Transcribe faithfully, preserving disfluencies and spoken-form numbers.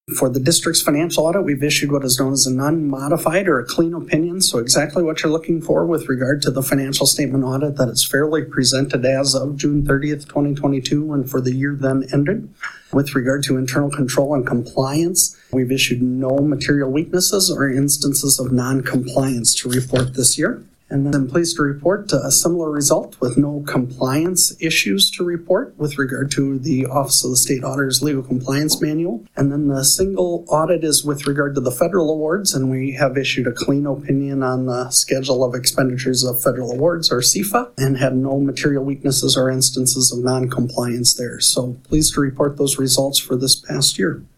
For the district's financial audit, we've issued what is known as a non-modified or a clean opinion. So exactly what you're looking for with regard to the financial statement audit, that it's fairly presented as of June thirtieth, twenty twenty-two, and for the year then ended. With regard to internal control and compliance, we've issued no material weaknesses or instances of non-compliance to report this year. And then I'm pleased to report a similar result with no compliance issues to report with regard to the Office of the State Auditor's Legal Compliance Manual. And then the single audit is with regard to the federal awards, and we have issued a clean opinion on the schedule of expenditures of federal awards, or C F A, and had no material weaknesses or instances of non-compliance there. So pleased to report those results for this past year.